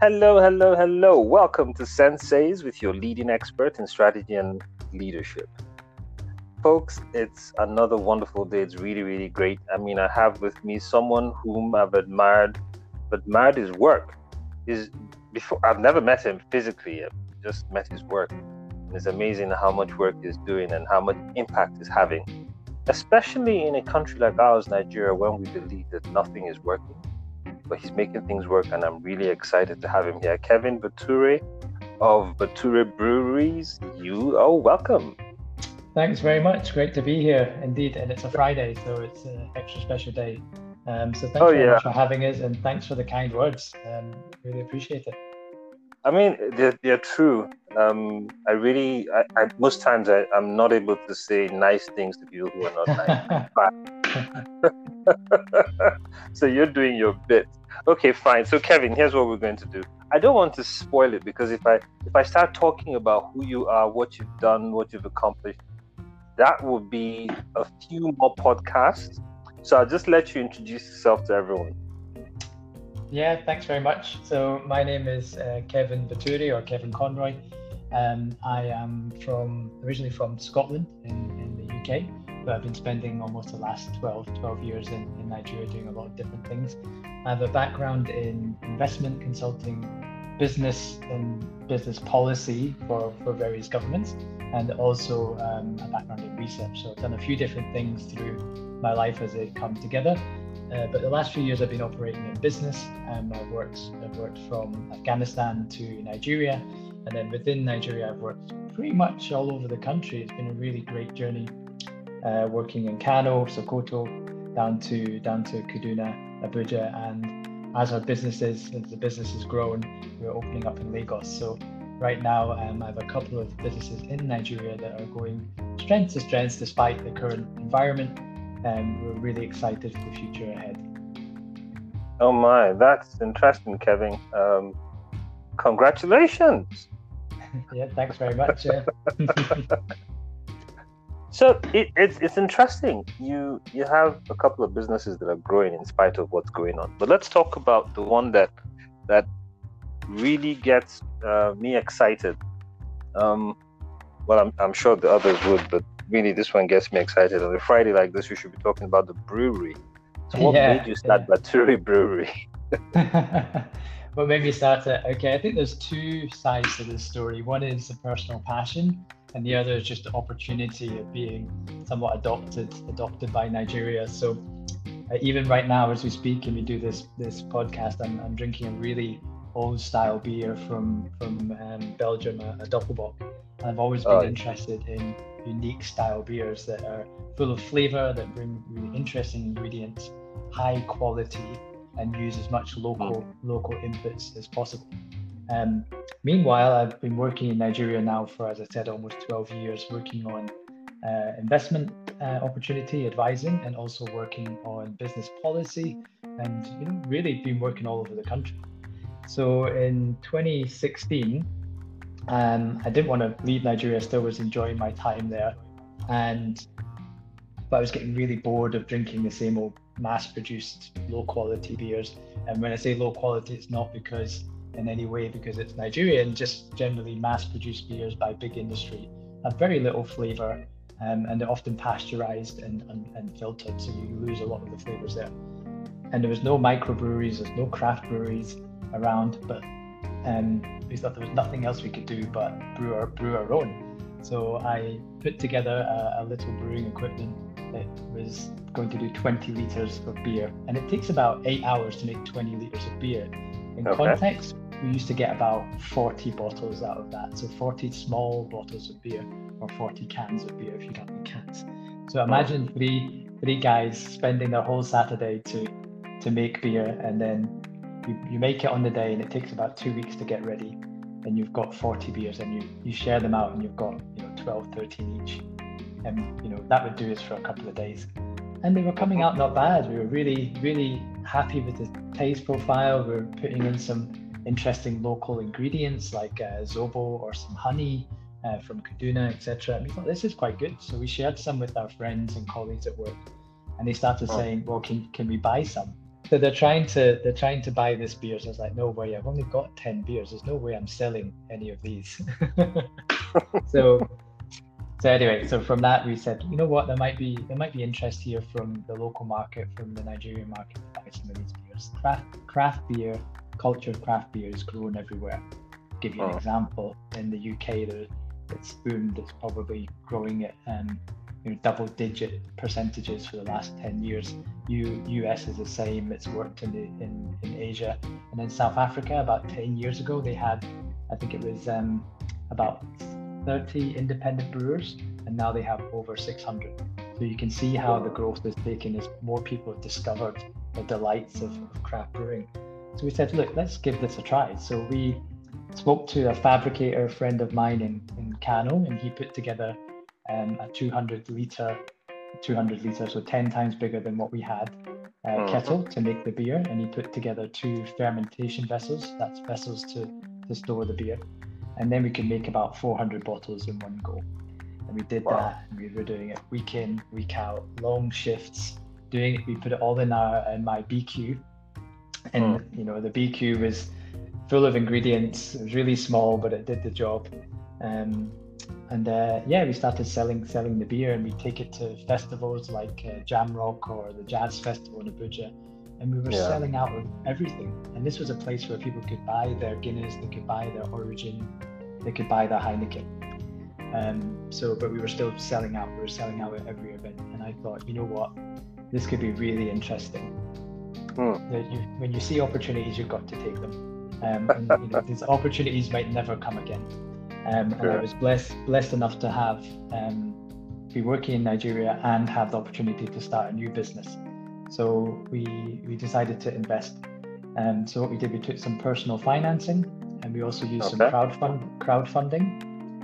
Hello, hello, hello. Welcome to Senseis with your leading expert in strategy and leadership. Folks, it's another wonderful day. It's really, really great. I mean, I have with me someone whom I've admired his work. I've never met him physically, I've just met his work. And it's amazing how much work he's doing and how much impact he's having, especially in a country like ours, Nigeria, when we believe that nothing is working. But he's making things work, and I'm really excited to have him here. Kevin Bature of Bature Breweries. Welcome. Thanks very much. Great to be here, indeed. And it's a Friday, so it's an extra special day. So thanks very much for having us, and thanks for the kind words. Really appreciate it. I mean, they're true. Most times I'm not able to say nice things to people who are not nice. So you're doing your bit. Okay, fine. So Kevin, here's what we're going to do. I don't want to spoil it, because if I start talking about who you are, what you've done, what you've accomplished, that would be a few more podcasts. So I'll just let you introduce yourself to everyone. Yeah, thanks very much. So my name is Kevin Bature, or Kevin Conroy. I am originally from Scotland in the UK, but I've been spending almost the last 12 years in Nigeria doing a lot of different things. I have a background in investment consulting, business and business policy for various governments, and also a background in research. So I've done a few different things through my life as they come together. But the last few years I've been operating in business. I've worked from Afghanistan to Nigeria, and then within Nigeria I've worked pretty much all over the country. It's been a really great journey, working in Kano, Sokoto, down to Kaduna, Abuja, and as the business has grown, we're opening up in Lagos. So right now I have a couple of businesses in Nigeria that are going strength to strength despite the current environment. We're really excited for the future ahead. Oh my, that's interesting, Kevin. Congratulations. Yeah, thanks very much. So it's interesting. You have a couple of businesses that are growing in spite of what's going on. But let's talk about the one that really gets me excited. Well, I'm sure the others would, but really this one gets me excited. On a Friday like this, we should be talking about the brewery. So what made you start Bature Brewery? What made me start it? Okay, I think there's two sides to this story. One is the personal passion, and the other is just the opportunity of being somewhat adopted by Nigeria. So even right now, as we speak and we do this podcast, I'm drinking a really old style beer from Belgium, a Doppelbock. And I've always been interested in unique style beers that are full of flavor, that bring really interesting ingredients, high quality, and use as much local inputs as possible. Meanwhile, I've been working in Nigeria now for, as I said, almost 12 years, working on investment opportunity advising, and also working on business policy, and really been working all over the country. So in 2016, I didn't want to leave Nigeria. I still was enjoying my time there, but I was getting really bored of drinking the same old mass-produced low-quality beers. And when I say low quality, it's not because it's Nigerian, just generally mass-produced beers by big industry have very little flavor, and they're often pasteurized and filtered, so you lose a lot of the flavors there. And there was no microbreweries, there's no craft breweries around, but we thought there was nothing else we could do but brew our own. So I put together a little brewing equipment that was going to do 20 liters of beer, and it takes about 8 hours to make 20 liters of beer. In context, we used to get about 40 bottles out of that, so 40 small bottles of beer, or 40 cans of beer if you don't need cans. So imagine three guys spending their whole Saturday to make beer, and then you make it on the day, and it takes about 2 weeks to get ready, and you've got 40 beers, and you share them out, and you've got 12, 13 each, and that would do us for a couple of days. And they were coming out not bad. We were really, really happy with the taste profile. We were putting in some interesting local ingredients like zobo or some honey from Kaduna, etc. And we thought this is quite good. So we shared some with our friends and colleagues at work, and they started saying, well, can we buy some? So they're trying to buy this beer. So I was like, no way, I've only got 10 beers. There's no way I'm selling any of these. So anyway, so from that we said, you know what, there might be interest here from the local market, from the Nigerian market, to buy some of these beers. Craft beer, culture of craft beer is grown everywhere. I'll give you an example. In the UK, it's boomed. It's probably growing at double-digit percentages for the last 10 years. US is the same. It's worked in Asia, and in South Africa about 10 years ago they had, I think it was about 30 independent brewers, and now they have over 600. So you can see how the growth is taken as more people have discovered the delights of craft brewing. So we said, look, let's give this a try. So we spoke to a fabricator friend of mine in Kano, and he put together a 200 liter, so 10 times bigger than what we had, kettle to make the beer. And he put together 2 fermentation vessels, that's vessels to store the beer. And then we could make about 400 bottles in one go. And we did that, and we were doing it week in, week out, long shifts, doing it. We put it all in my BQ. And the BQ was full of ingredients. It was really small, but it did the job. We started selling the beer, and we take it to festivals like Jamrock or the Jazz Festival in Abuja, and we were selling out of everything. And this was a place where people could buy their Guinness, they could buy their Origin, they could buy their Heineken. But we were still selling out. We were selling out at every event, and I thought, you know what, this could be really interesting. When you see opportunities, you've got to take them. These opportunities might never come again. And I was blessed enough to be working in Nigeria and have the opportunity to start a new business. So we decided to invest. So what we did, we took some personal financing, and we also used some crowdfunding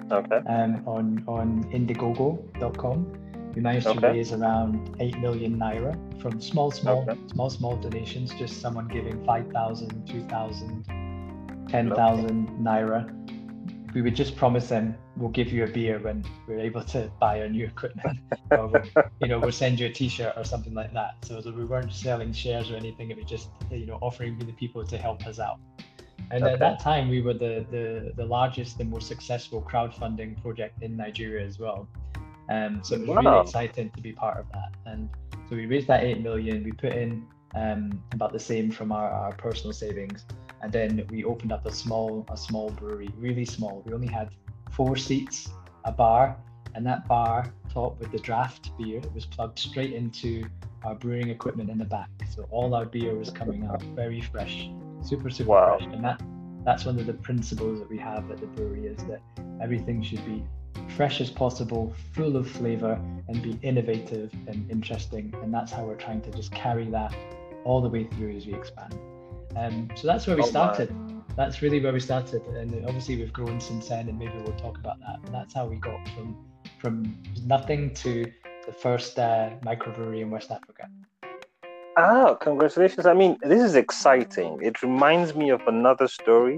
on Indiegogo.com. We managed to raise around 8 million naira from small donations, just someone giving 5,000, 2,000, 10,000 naira. We would just promise them, we'll give you a beer when we're able to buy our new equipment, or we'll send you a t-shirt or something like that. So we weren't selling shares or anything. It was just offering the people to help us out. And at that time, we were the largest and most successful crowdfunding project in Nigeria as well. So it was really exciting to be part of that. And so we raised that 8 million. We put in about the same from our personal savings. And then we opened up a small brewery, really small. We only had 4 seats, a bar, and that bar top with the draft beer was plugged straight into our brewing equipment in the back. So all our beer was coming out very fresh, super fresh. And that's one of the principles that we have at the brewery, is that everything should be fresh as possible, full of flavor, and be innovative and interesting. And that's how we're trying to just carry that all the way through as we expand. So that's where we started. That's really where we started, and obviously we've grown since then, and maybe we'll talk about that. But that's how we got from nothing to the first microbrewery in West Africa. Congratulations! I mean, this is exciting. It reminds me of another story.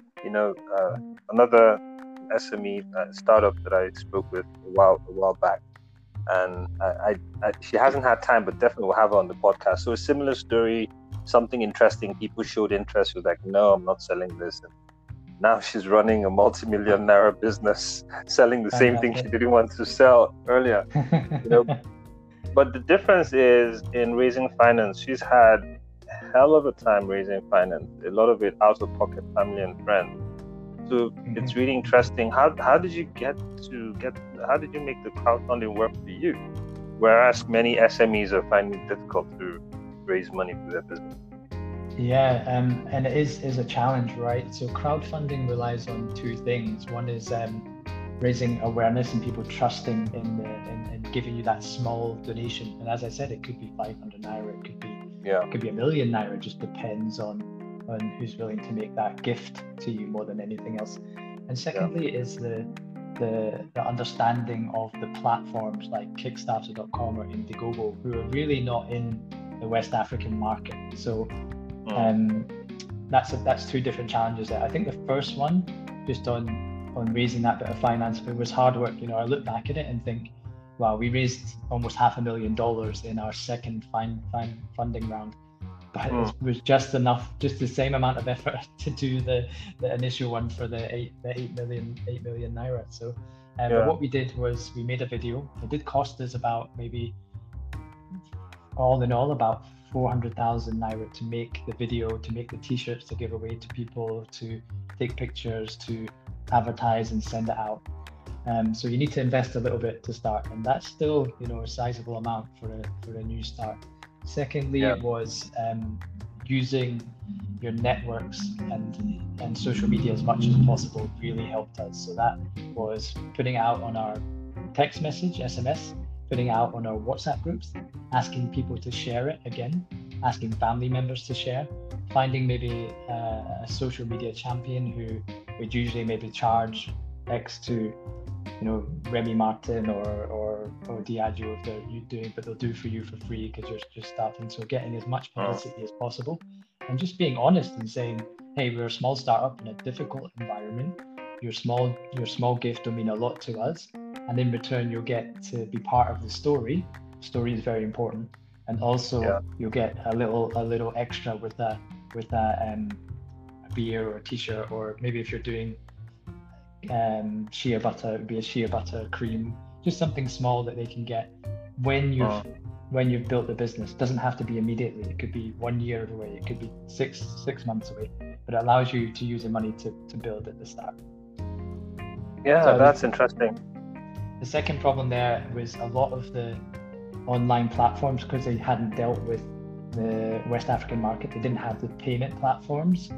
Another SME startup that I spoke with a while back, and she hasn't had time, but definitely we'll have her on the podcast. So a similar story. Something interesting, people showed interest. She was like, no, I'm not selling this. And now she's running a multi-million naira business, selling the same thing she didn't want to sell earlier. But the difference is in raising finance. She's had a hell of a time raising finance, a lot of it out of pocket, family and friends. So it's really interesting. How did you how did you make the crowdfunding work for you? Whereas many SMEs are finding it difficult to raise money for their business. Yeah, and it is a challenge, right? So crowdfunding relies on 2 things. One is raising awareness and people trusting in giving you that small donation. And as I said, it could be 500 naira, it could be $1 million naira. It just depends on who's willing to make that gift to you more than anything else. And secondly is the understanding of the platforms like Kickstarter.com or Indiegogo, who are really not in the West African market. So that's 2 different challenges there. I think the first one, just on raising that bit of finance, it was hard work. I look back at it and think, wow, we raised almost $500,000 in our second funding round. but it was just the same amount of effort to do the initial one for the 8 million naira. So but what we did was we made a video. It did cost us about maybe all in all about 400,000 naira to make the video, to make the t-shirts to give away to people, to take pictures, to advertise and send it out. So you need to invest a little bit to start, and that's still, you know, a sizable amount for a new start. Secondly, it was using your networks and social media as much as possible really helped us. So that was putting out on our text message, SMS, putting out on our WhatsApp groups, asking people to share it again, asking family members to share, finding maybe a social media champion who would usually maybe charge X to, you know, Remy Martin or Diageo if they're doing, but they'll do for you for free because you're just starting. So getting as much publicity as possible, and just being honest and saying, hey, we're a small startup in a difficult environment. Your small gift will mean a lot to us, and in return you'll get to be part of the story. Story is very important, and also you'll get a little extra with a beer or a t-shirt, or maybe if you're doing shea butter, it would be a shea butter cream, just something small that they can get when you've built the business. It doesn't have to be immediately. It could be 1 year away, it could be six months away, but it allows you to use the money to build at the start. So that's interesting. The second problem there was a lot of the online platforms, because they hadn't dealt with the West African market, they didn't have the payment platforms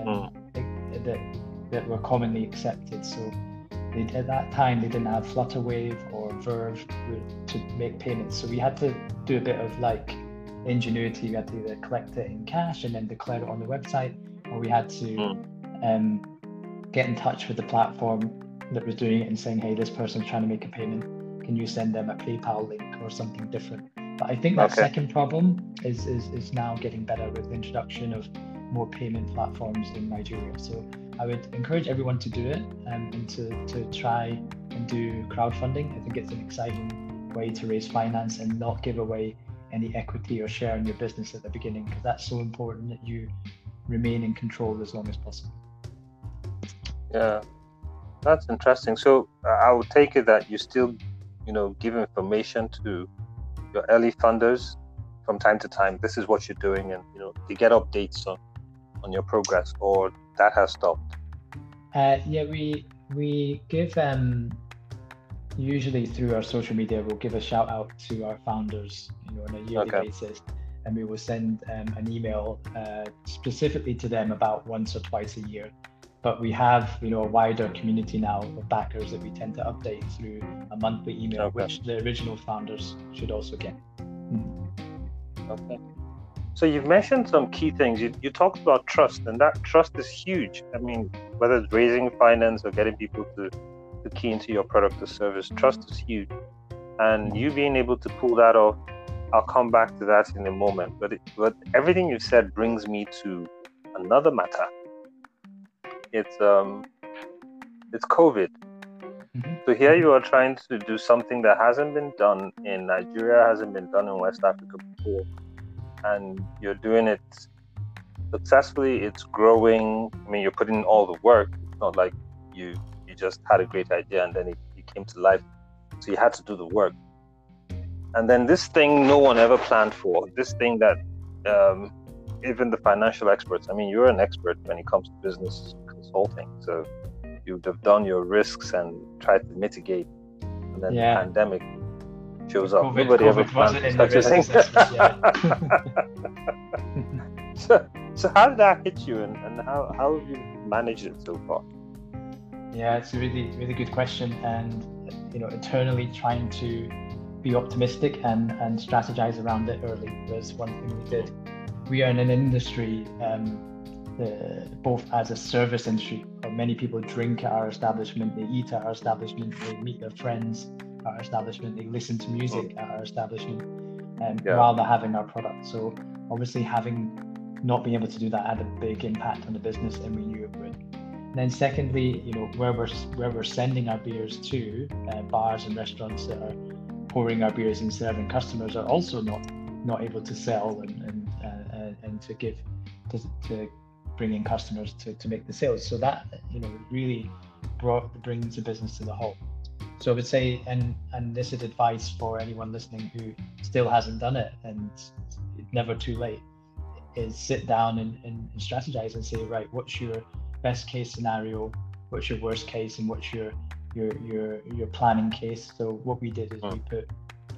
that were commonly accepted. So at that time they didn't have Flutterwave or Verve to make payments. So we had to do a bit of like ingenuity. We had to either collect it in cash and then declare it on the website, or we had to get in touch with the platform that was doing it and saying, hey, this person's trying to make a payment, can you send them a PayPal link or something different? But I think that second problem is now getting better with the introduction of more payment platforms in Nigeria. So I would encourage everyone to do it and to try and do crowdfunding. I think it's an exciting way to raise finance and not give away any equity or share in your business at the beginning, because that's so important that you remain in control as long as possible. Yeah, that's interesting. So I would take it that you still, you know, give information to your early funders from time to time. This is what you're doing, and you know, they get updates on your progress, or that has stopped? We give usually through our social media, we'll give a shout out to our founders, you know, on a yearly basis, and we will send an email specifically to them about once or twice a year. But we have, you know, a wider community now of backers that we tend to update through a monthly email, which the original founders should also get. Okay. So you've mentioned some key things. You talked about trust, and that trust is huge. I mean, whether it's raising finance or getting people to key into your product or service, trust is huge. And you being able to pull that off, I'll come back to that in a moment. But everything you've said brings me to another matter. It's COVID. So here you are trying to do something that hasn't been done in Nigeria, hasn't been done in West Africa before. And you're doing it successfully. It's growing. I mean, you're putting in all the work. It's not like you just had a great idea and then it came to life. So you had to do the work. And then this thing no one ever planned for. This thing that even the financial experts, I mean, you're an expert when it comes to business consulting. So you would have done your risks and tried to mitigate. And then the pandemic shows up. Nobody ever planned such a thing. So how did that hit you, and how have you managed it so far? Yeah, it's a really, really good question. And you know, internally trying to be optimistic and strategize around it early was one thing we did. We are in an industry, both as a service industry, where many people drink at our establishment, they eat at our establishment, they meet their friends at our establishment, they listen to music at our establishment, while they're having our product. So obviously not being able to do that had a big impact on the business, and we knew it would. And then secondly, you know, where we're sending our beers to, bars and restaurants that are pouring our beers and serving customers are also not able to sell and and to bring in customers to make the sales. So that, really brings the business to the halt. So I would say, and this is advice for anyone listening who still hasn't done it, and it's never too late, is sit down and strategize and say, right, what's your best case scenario, what's your worst case, and what's your planning case. So what we did is we put,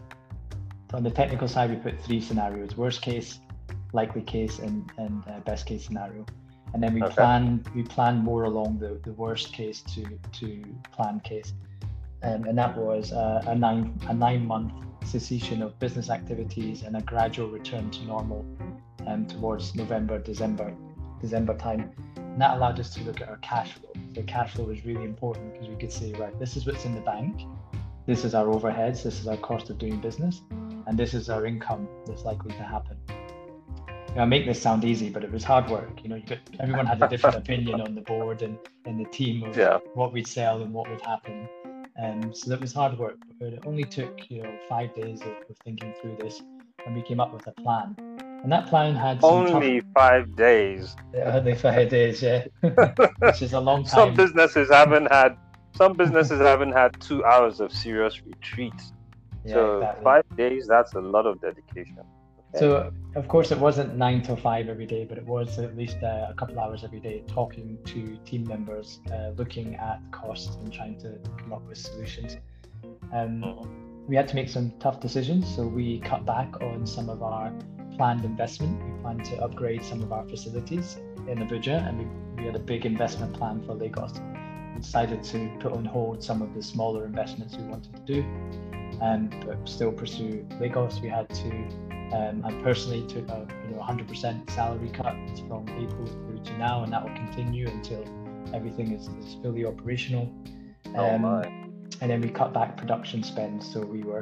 on the technical side, we put 3 scenarios: worst case, likely case, and best case scenario. And then we plan more along the worst case to plan case. And that was a 9-month cessation of business activities and a gradual return to normal towards November, December time. And that allowed us to look at our cash flow. The cash flow was really important because we could say, right, this is what's in the bank, this is our overheads, this is our cost of doing business, and this is our income that's likely to happen. I make this sound easy, but it was hard work. Everyone had a different opinion on the board and the team of what we'd sell and what would happen. So that was hard work, but it only took 5 days of thinking through this, and we came up with a plan. And that plan had only 5 days. Only 5 days, yeah, which is a long time. Some businesses haven't had 2 hours of serious retreat. Yeah, so exactly. 5 days, that's a lot of dedication. Okay. So of course it wasn't 9 to 5 every day, but it was at least a couple hours every day talking to team members, looking at costs and trying to come up with solutions. We had to make some tough decisions, so we cut back on some of our planned investment. We planned to upgrade some of our facilities in Abuja, and we had a big investment plan for Lagos. We decided to put on hold some of the smaller investments we wanted to do, but still pursue Lagos. We had to, I personally took a 100% salary cut from April through to now, and that will continue until everything is fully operational. And then we cut back production spend, so we were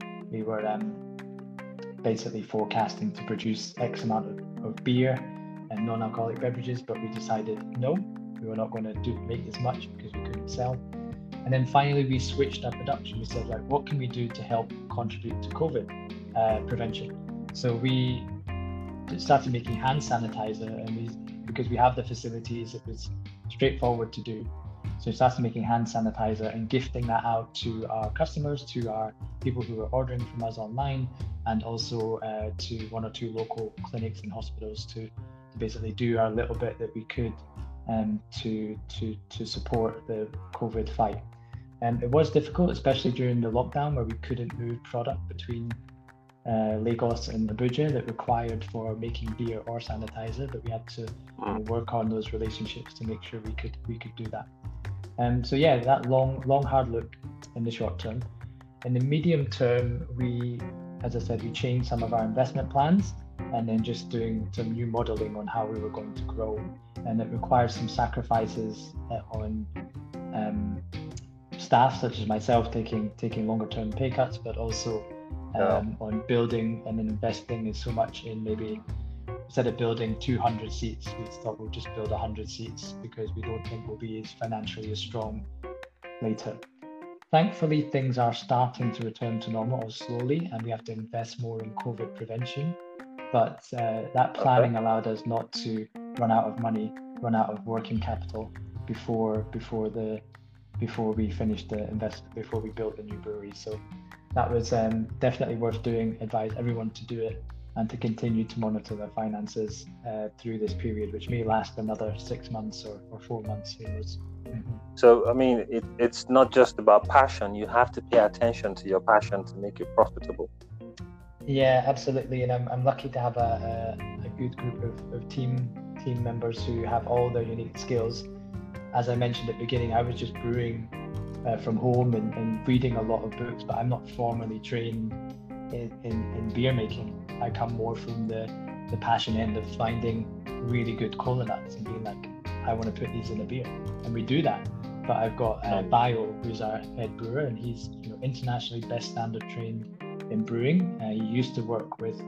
basically forecasting to produce X amount of beer and non-alcoholic beverages, but we decided no, we were not going to make as much because we couldn't sell. And then finally we switched our production. We said, like, what can we do to help contribute to COVID prevention? So we started making hand sanitizer, and because we have the facilities, it was straightforward to do. So we started making hand sanitizer and gifting that out to our customers, to our people who were ordering from us online, and also to 1 or 2 local clinics and hospitals to basically do our little bit that we could to support the COVID fight. And it was difficult, especially during the lockdown, where we couldn't move product between Lagos and Abuja that required for making beer or sanitizer, but we had to work on those relationships to make sure we could do that. So yeah, that long hard look in the short term. In the medium term, we, as I said, we changed some of our investment plans, and then just doing some new modeling on how we were going to grow. And it requires some sacrifices on staff, such as myself, taking longer term pay cuts, but also on building and investing in so much in, maybe instead of building 200 seats, we thought we'll just build 100 seats because we don't think we'll be financially as strong later. Thankfully, things are starting to return to normal slowly, and we have to invest more in COVID prevention. But that planning allowed us not to run out of money, run out of working capital before we finished the investment, before we built the new brewery. So that was definitely worth doing. Advise everyone to do it and to continue to monitor their finances through this period, which may last another 6 months or 4 months. Who knows? So, I mean, it's not just about passion. You have to pay attention to your passion to make it profitable. Yeah, absolutely. And I'm lucky to have a good group of team members who have all their unique skills. As I mentioned at the beginning, I was just brewing from home and reading a lot of books, but I'm not formally trained in beer making. I come more from the passion end of finding really good cola nuts and being like, I want to put these in a beer, and we do that. But I've got Bio, who's our head brewer, and he's internationally best standard trained in brewing. He used to work with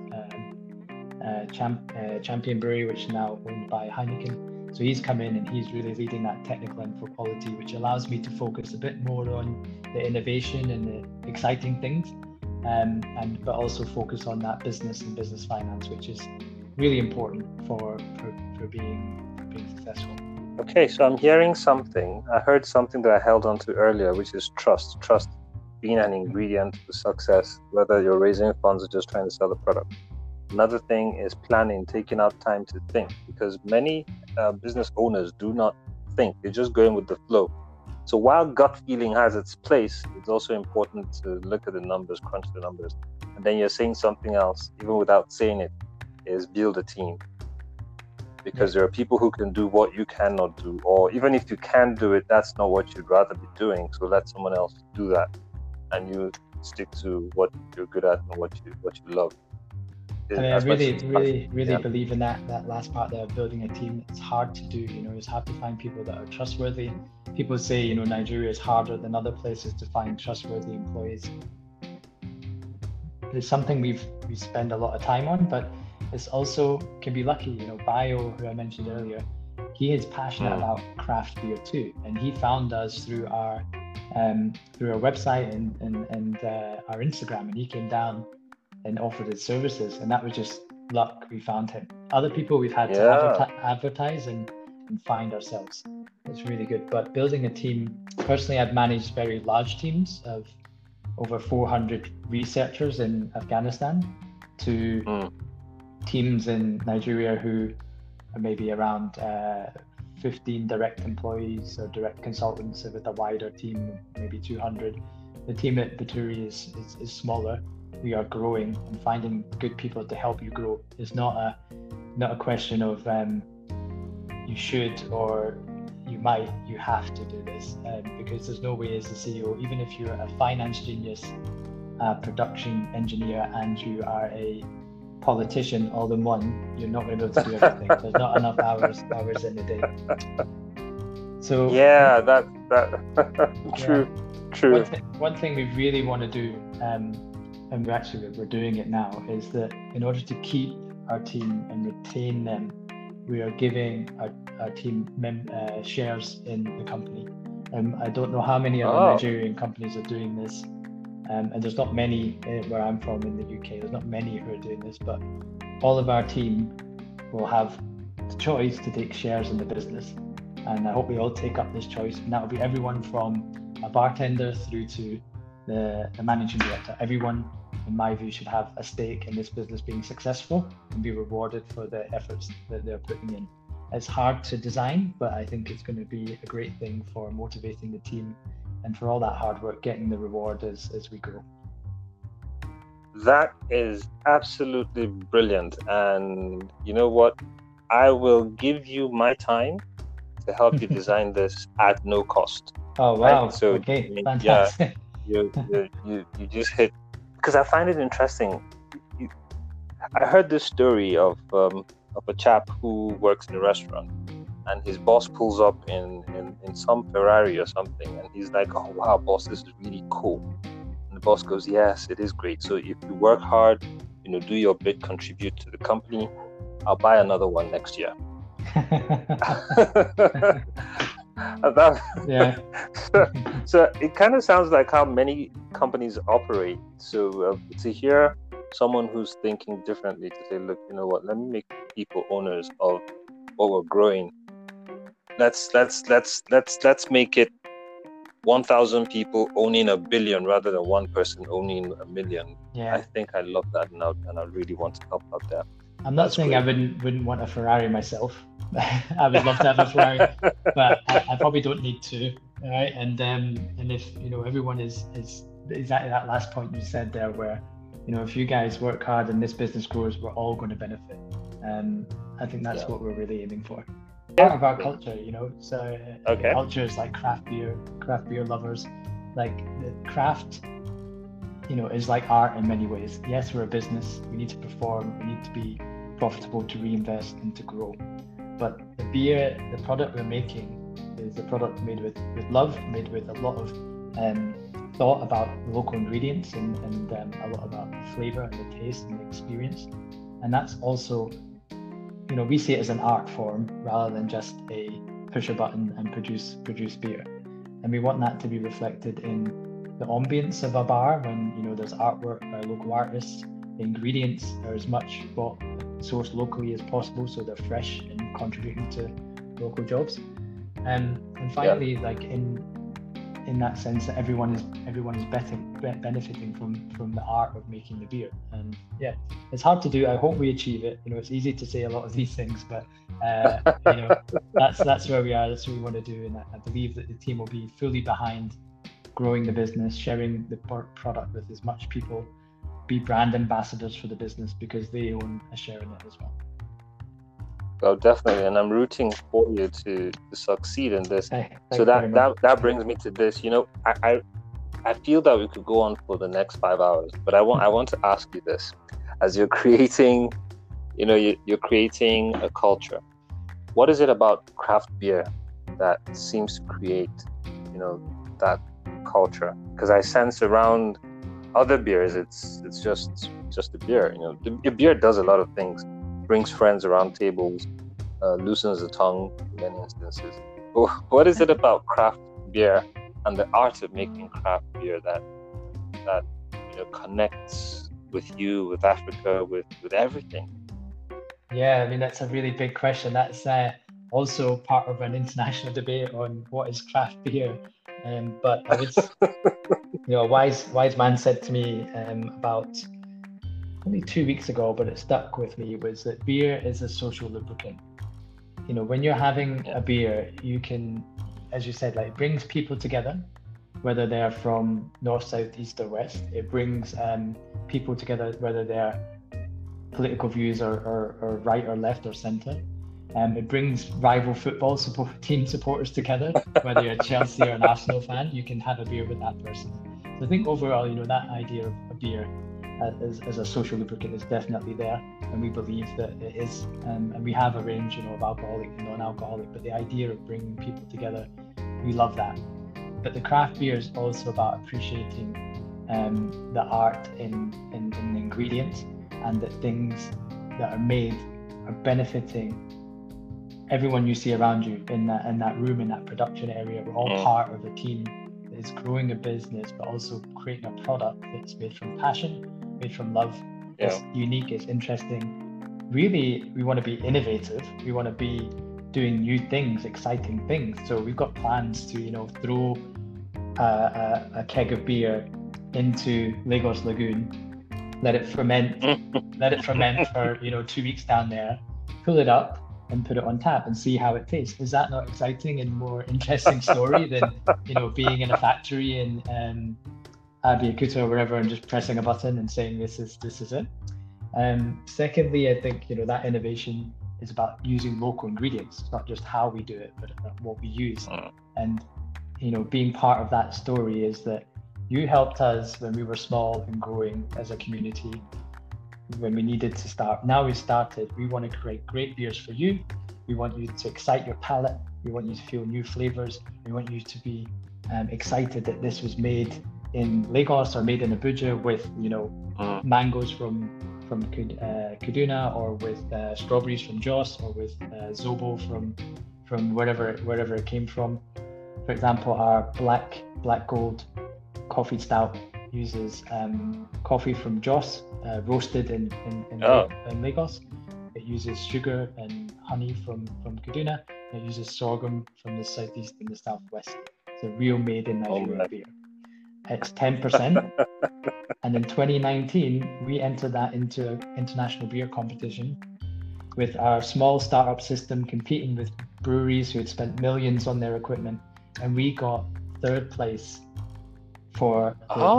Champion Brewery, which is now owned by Heineken. So he's come in and he's really leading that technical and for quality, which allows me to focus a bit more on the innovation and the exciting things, but also focus on that business and business finance, which is really important for being successful. Okay, so I'm hearing something. I heard something that I held on to earlier, which is trust. Trust being an ingredient to success, whether you're raising funds or just trying to sell the product. Another thing is planning, taking out time to think, because many business owners do not think. They're just going with the flow. So while gut feeling has its place, it's also important to look at the numbers, crunch the numbers. And then you're saying something else, even without saying it, is build a team. Because there are people who can do what you cannot do, or even if you can do it, that's not what you'd rather be doing. So let someone else do that, and you stick to what you're good at and what you love. I mean, I really believe in that last part there of building a team. It's hard to do, it's hard to find people that are trustworthy. People say, Nigeria is harder than other places to find trustworthy employees. It's something we spend a lot of time on, but it's also can be lucky. Bio, who I mentioned earlier, he is passionate about craft beer too, and he found us through our website and our Instagram, and he came down and offered his services, and that was just luck. We found him. Other people we've had to advertise and find ourselves. It's really good. But building a team, personally, I've managed very large teams of over 400 researchers in Afghanistan to teams in Nigeria who are maybe around 15 direct employees or direct consultants with a wider team, maybe 200. The team at Baturi is smaller. We are growing, and finding good people to help you grow is not a question of you should or you might. You have to do this because there's no way as a CEO, even if you're a finance genius, a production engineer, and you are a politician all in one, you're not going to be able to do everything. There's not enough hours in the day. So yeah, that true. One thing we really want to do, and we're doing it now, is that in order to keep our team and retain them, we are giving our team shares in the company. I don't know how many other Nigerian companies are doing this. And there's not many where I'm from in the UK. There's not many who are doing this, but all of our team will have the choice to take shares in the business. And I hope we all take up this choice. And that will be everyone from a bartender through to the managing director. Everyone, in my view, should have a stake in this business being successful and be rewarded for the efforts that they're putting in. It's hard to design, but I think it's going to be a great thing for motivating the team and for all that hard work, getting the reward as we grow. That is absolutely brilliant. And you know what? I will give you my time to help you design this at no cost. Oh, wow. Right? So, okay, fantastic. Yeah, you just hit, because I find it interesting. I heard this story of a chap who works in a restaurant, and his boss pulls up in some Ferrari or something, and he's like, "Oh wow, boss, this is really cool." And the boss goes, "Yes, it is great. So if you work hard, do your bit, contribute to the company, I'll buy another one next year." So it kind of sounds like how many companies operate. So to hear someone who's thinking differently, to say, "Look, you know what? Let me make people owners of what we're growing. Let's make it 1,000 people owning $1 billion rather than one person owning $1 million." Yeah. I think I love that, and I really want to help out there. I'm not saying great. I wouldn't want a Ferrari myself. I would love to have a Ferrari, but I probably don't need to. All right, and if everyone is exactly that last point you said there, where if you guys work hard and this business grows, we're all going to benefit. I think that's what we're really aiming for. Part of our culture, so culture is like craft beer lovers. Like the craft, is like art in many ways. Yes, we're a business. We need to perform. We need to be profitable to reinvest and to grow. But the product we're making is a product made with love, made with a lot of thought about local ingredients and a lot about the flavor and the taste and the experience. And that's also, we see it as an art form rather than just a push a button and produce beer. And we want that to be reflected in the ambience of a bar when, there's artwork by local artists, ingredients are as much sourced locally as possible, so they're fresh and contributing to local jobs. And finally, like in that sense, that everyone is benefiting from the art of making the beer. And yeah, it's hard to do. I hope we achieve it. It's easy to say a lot of these things, but that's where we are. That's what we want to do. And I believe that the team will be fully behind growing the business, sharing the product with as much people, be brand ambassadors for the business because they own a share in it as well. Well, definitely, and I'm rooting for you to succeed in this. So that brings me to this. I feel that we could go on for the next 5 hours, but I want to ask you this: as you're creating, you're creating a culture. What is it about craft beer that seems to create, that culture? Because I sense around other beers, it's just a beer. The beer does a lot of things. Brings friends around tables, loosens the tongue in many instances. What is it about craft beer and the art of making craft beer that connects with you, with Africa, with everything? Yeah, I mean, that's a really big question. That's also part of an international debate on what is craft beer. But I would, a wise man said to me about only 2 weeks ago, but it stuck with me, was that beer is a social lubricant. When you're having a beer, you can, as you said, like, it brings people together, whether they're from north, south, east, or west. It brings people together, whether they're political views or right or left or centre. It brings rival football team supporters together, whether you're a Chelsea or an Arsenal fan, you can have a beer with that person. So I think overall, that idea of a beer as a social lubricant is definitely there, and we believe that it is, and we have a range of alcoholic and non-alcoholic, but the idea of bringing people together, we love that. But the craft beer is also about appreciating the art in the ingredients, and that things that are made are benefiting everyone you see around you in that room, in that production area. We're all part of a team that is growing a business, but also creating a product that's made from passion, made from love. It's unique, it's interesting. Really, we want to be innovative. We want to be doing new things, exciting things. So we've got plans to, throw a keg of beer into Lagos Lagoon, let it ferment for 2 weeks down there, pull it up and put it on tap and see how it tastes. Is that not exciting and more interesting story than being in a factory in Abeokuta or wherever and just pressing a button and saying this is it? Secondly, I think that innovation is about using local ingredients. It's not just how we do it, but what we use. And being part of that story is that you helped us when we were small and growing as a community, when we needed to start. Now we started. We want to create great beers for you. We want you to excite your palate. We want you to feel new flavors. We want you to be excited that this was made in Lagos or made in Abuja with mangoes from Kaduna, or with strawberries from Jos, or with Zobo from wherever it came from. For example, our black gold coffee stout uses coffee from Jos, roasted in Lagos. It uses sugar and honey from Kaduna. It uses sorghum from the southeast and the southwest. It's a real made in Nigeria beer. It's 10%. And in 2019, we entered that into an international beer competition with our small startup system, competing with breweries who had spent millions on their equipment. And we got third place for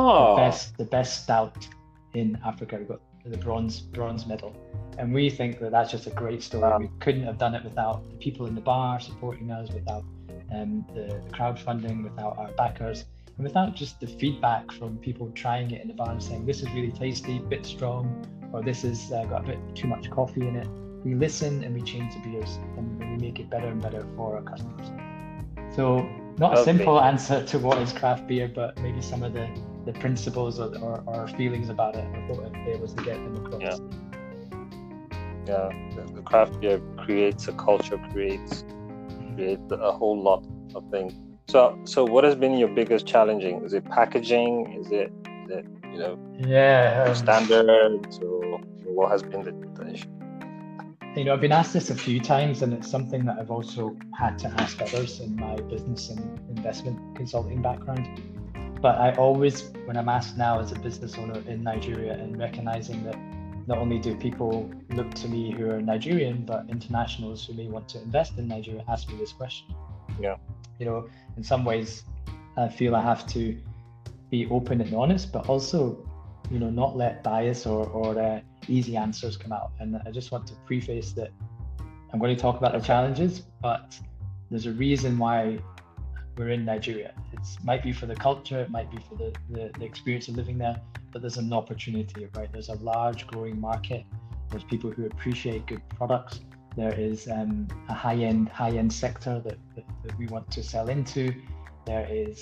the best stout in Africa. We got the bronze medal. And we think that that's just a great story. Wow. We couldn't have done it without the people in the bar supporting us, without the crowdfunding, without our backers, and without just the feedback from people trying it in the bar and saying, this is really tasty, a bit strong, or this has got a bit too much coffee in it. We listen and we change the beers, and we make it better and better for our customers. So not a simple answer to what is craft beer, but maybe some of the principles or feelings about it. I thought it was to get them across. Yeah, the craft beer creates a culture, creates a whole lot of things. So what has been your biggest challenging? Is it packaging? Is it standards, or what has been the issue? I've been asked this a few times, and it's something that I've also had to ask others in my business and investment consulting background. But I always, when I'm asked now as a business owner in Nigeria, and recognizing that not only do people look to me who are Nigerian, but internationals who may want to invest in Nigeria ask me this question. Yeah. In some ways, I feel I have to be open and honest, but also, not let bias or easy answers come out. And I just want to preface that I'm going to talk about the challenges, but there's a reason why we're in Nigeria. It might be for the culture, it might be for the experience of living there, but there's an opportunity, right? There's a large growing market. There's people who appreciate good products. There is a high-end sector that we want to sell into. There is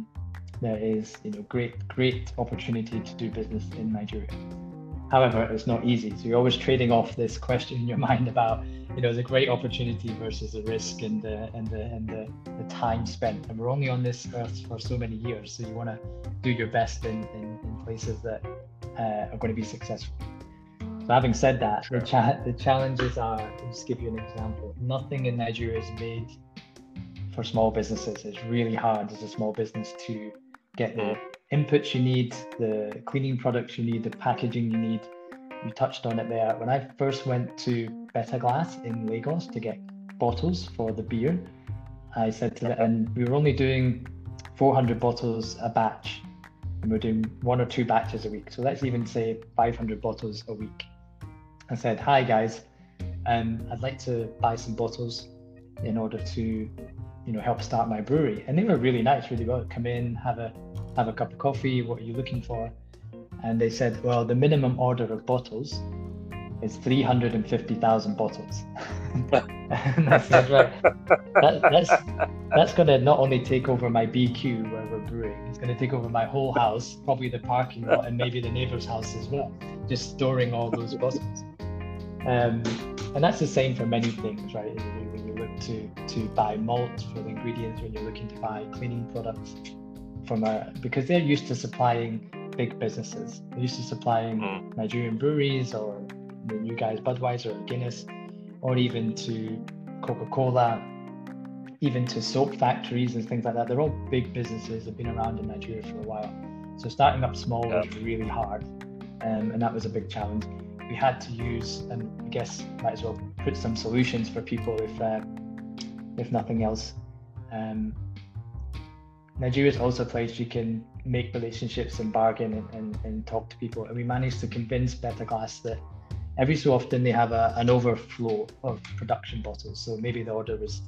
great opportunity to do business in Nigeria. However, it's not easy. So you're always trading off this question in your mind about the great opportunity versus the risk and the time spent. And we're only on this earth for so many years, so you want to do your best in places that are going to be successful. So having said that, sure. The challenges are, I'll just give you an example. Nothing in Nigeria is made for small businesses. It's really hard as a small business to get the inputs you need, the cleaning products you need, the packaging you need. You touched on it there. When I first went to Beta Glass in Lagos to get bottles for the beer, I said to them, and we were only doing 400 bottles a batch, and we're doing 1 or 2 batches a week. So let's even say 500 bottles a week. I said, hi guys, I'd like to buy some bottles in order to, help start my brewery. And they were really nice, really well. Come in, have a cup of coffee. What are you looking for? And they said, well, the minimum order of bottles is 350,000 bottles. And I said, right, that's going to not only take over my BQ where we're brewing, it's going to take over my whole house, probably the parking lot, and maybe the neighbor's house as well, just storing all those bottles. And that's the same for many things, right? When you look to buy malt for the ingredients, when you're looking to buy cleaning products because they're used to supplying big businesses. They're used to supplying Nigerian breweries, or the new guys, Budweiser or Guinness, or even to Coca-Cola, even to soap factories and things like that. They're all big businesses that have been around in Nigeria for a while. So starting up small was really hard, and that was a big challenge. We had to use, and I guess might as well put some solutions for people if nothing else. Nigeria is also a place you can make relationships and bargain and talk to people. And we managed to convince Beta Glass that every so often they have an overflow of production bottles. So maybe the order was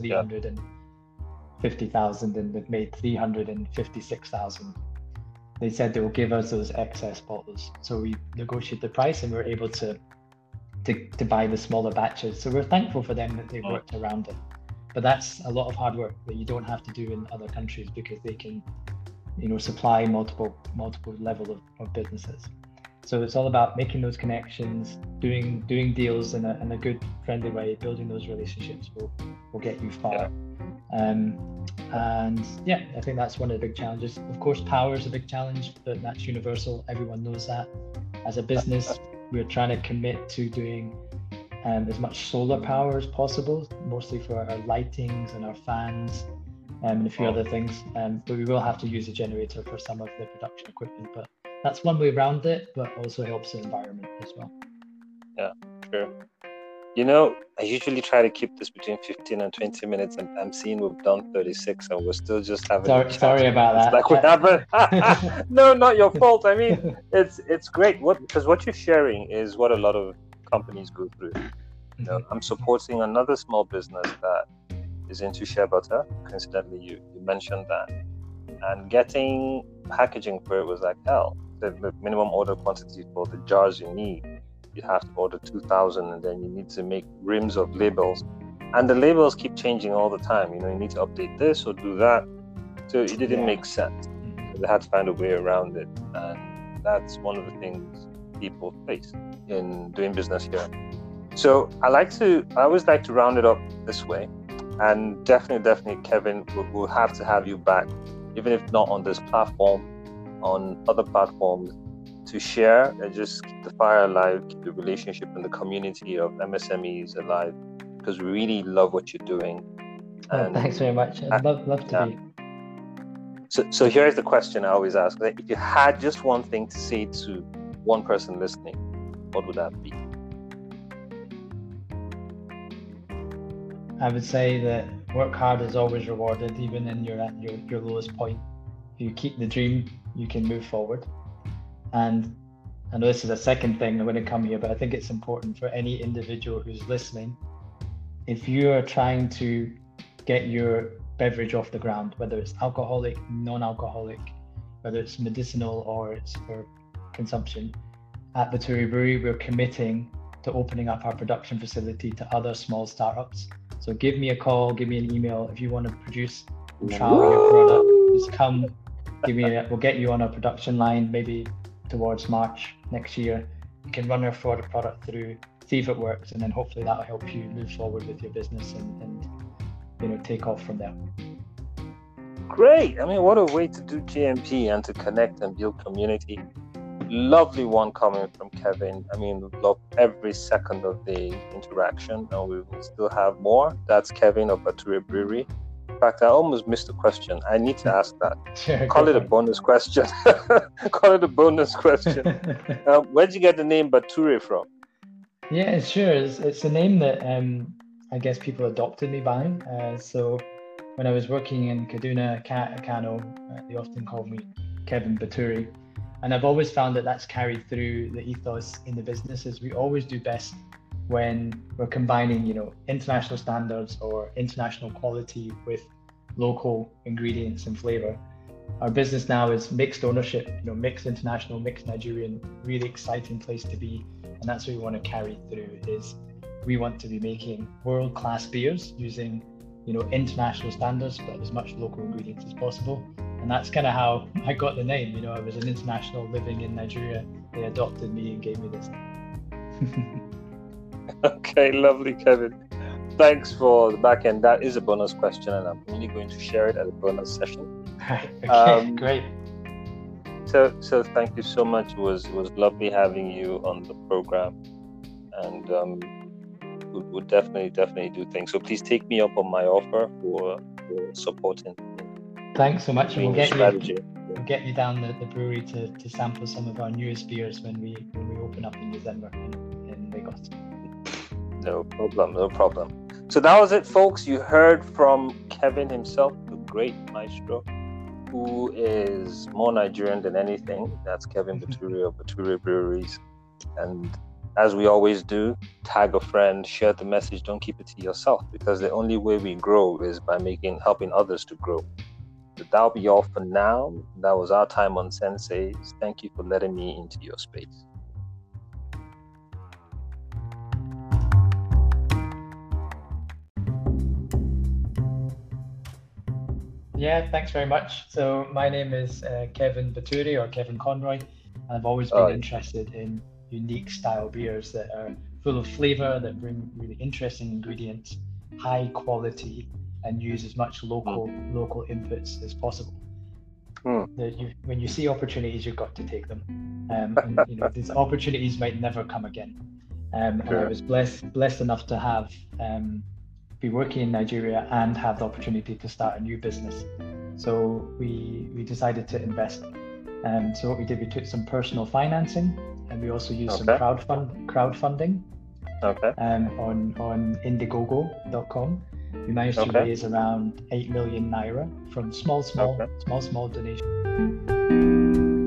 350,000 and they've made 356,000. They said they will give us those excess bottles. So we negotiated the price and we were able to buy the smaller batches. So we're thankful for them that they worked around it. But that's a lot of hard work that you don't have to do in other countries, because they can, supply multiple level of businesses. So it's all about making those connections, doing deals in a good, friendly way. Building those relationships will get you far. And yeah, I think that's one of the big challenges. Of course, power is a big challenge, but that's universal. Everyone knows that. As a business, we're trying to commit to doing as much solar power as possible, mostly for our lightings and our fans and a few other things. But we will have to use a generator for some of the production equipment. But that's one way around it, but also helps the environment as well. Yeah, sure. I usually try to keep this between 15 and 20 minutes, and I'm seeing we've done 36 and we're still just having sorry about that. Like we haven't. No, not your fault. I mean, it's great. Because what you're sharing is what a lot of companies go through. I'm supporting another small business that is into shea butter. Coincidentally, you mentioned that. And getting packaging for it was like hell. The minimum order quantity for the jars you need, you have to order 2,000, and then you need to make rims of labels, and the labels keep changing all the time. You need to update this or do that, so it didn't make sense. So they had to find a way around it, and that's one of the things people face in doing business here. So I always like to round it up this way, and definitely Kevin, we'll have to have you back, even if not on this platform, on other platforms, to share and just keep the fire alive, keep the relationship and the community of MSMEs alive, because we really love what you're doing. And thanks very much. I'd love to be. So here's the question I always ask. If you had just one thing to say to one person listening, what would that be? I would say that work hard is always rewarded, even in your lowest point. If you keep the dream, you can move forward. And I know this is a second thing when I come here, but I think it's important for any individual who's listening. If you are trying to get your beverage off the ground, whether it's alcoholic, non-alcoholic, whether it's medicinal or it's for consumption, at Batouri Brewery, we're committing to opening up our production facility to other small startups. So give me a call, give me an email if you want to produce and trial your product. Just come, we'll get you on our production line, maybe towards March next year. You can run our product through, see if it works, and then hopefully that'll help you move forward with your business and take off from there. Great. I mean, what a way to do GMP and to connect and build community. Lovely one coming from Kevin. I mean, we love every second of the interaction, and we will still have more. That's Kevin of Batouri Brewery. In fact, I almost missed a question. I need to ask that. Sure, Call it a bonus question. Call it a bonus question. Where'd you get the name Batouri from? Yeah, sure. It's a name that I guess people adopted me by. So when I was working in Kaduna, Kano, they often called me Kevin Batouri. And I've always found that that's carried through the ethos in the business. Is we always do best when we're combining, international standards or international quality with local ingredients and flavor. Our business now is mixed ownership, mixed international, mixed Nigerian, really exciting place to be. And that's what we want to carry through is we want to be making world-class beers using, international standards, but as much local ingredients as possible. And that's kind of how I got the name. I was an international living in Nigeria. They adopted me and gave me this name. Okay, lovely, Kevin. Thanks for the back end. That is a bonus question, and I'm only going to share it at a bonus session. Okay, great. So thank you so much. It was lovely having you on the program, and we'll definitely do things. So please take me up on my offer for supporting. Thanks so much. We'll get you down the brewery to sample some of our newest beers when we open up in December in Lagos. No problem. So that was it, folks. You heard from Kevin himself, the great maestro, who is more Nigerian than anything. That's Kevin Batouri of Batouri Breweries. And as we always do, tag a friend, share the message, don't keep it to yourself, because the only way we grow is by helping others to grow. So that'll be all for now. That was our time on Senseis. Thank you for letting me into your space. Yeah, thanks very much. So my name is Kevin Batouri, or Kevin Conroy, and I've always been interested in unique style beers that are full of flavor, that bring really interesting ingredients, high quality, and use as much local inputs as possible. When you see opportunities, you've got to take them. And, these opportunities might never come again. And I was blessed enough to have be working in Nigeria and have the opportunity to start a new business. So we decided to invest. So what we did, we took some personal financing, and we also used some crowdfunding. On Indiegogo.com. We managed to raise around 8 million naira from small donations.